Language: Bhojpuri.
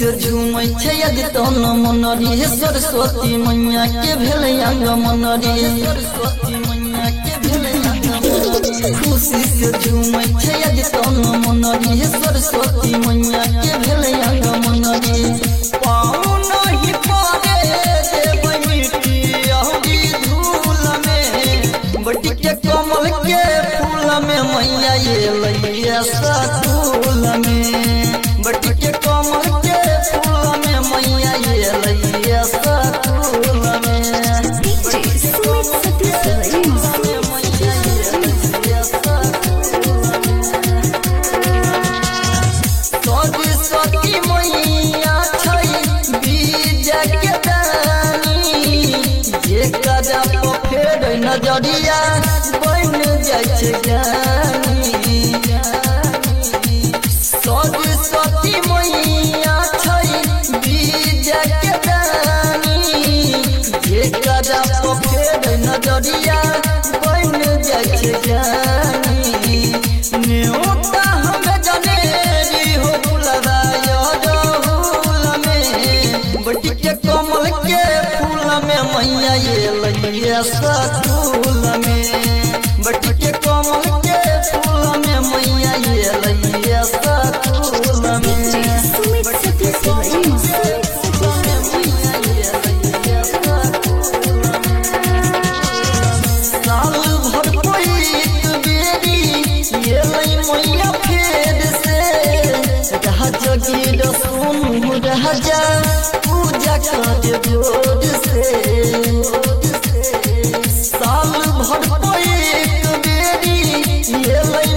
से झूमै छै तन मनरी सरस्वती मैया के भेलै आगमनरी सरस्वती मैया के भेलै आगमनरी खुशी से झूमै छै तन मनरी सरस्वती मैया के भेलै आगमनरी पाऊ नहीं पारे देबै मिट्टी अहरी धूल में बटी के कमल के फूल में मैया एलैया सतूल में बटी के कमल के फूल में मैया एलैया सतूल में सरस्वती मैया छै बीज के दानी जेकरा पर फेर नजरिया बन जाइ छै ज्ञानी सरस्वती मैया छै बीज के दानी जेकरा पर फेर नजरिया बन जाइ छै ज्ञानी न्योता हम जनेरी हो फुलवाया रहूल में बटी के कमल के फूल में मैया एलैया सतूल में बटी के कमल के फूल में मैया एलैया सतूल साल भर पैत बेरी एलै मैया फेर से राजा गिर सुनु राजा पूजा कर जोर से साल भर पैत बेरी एलै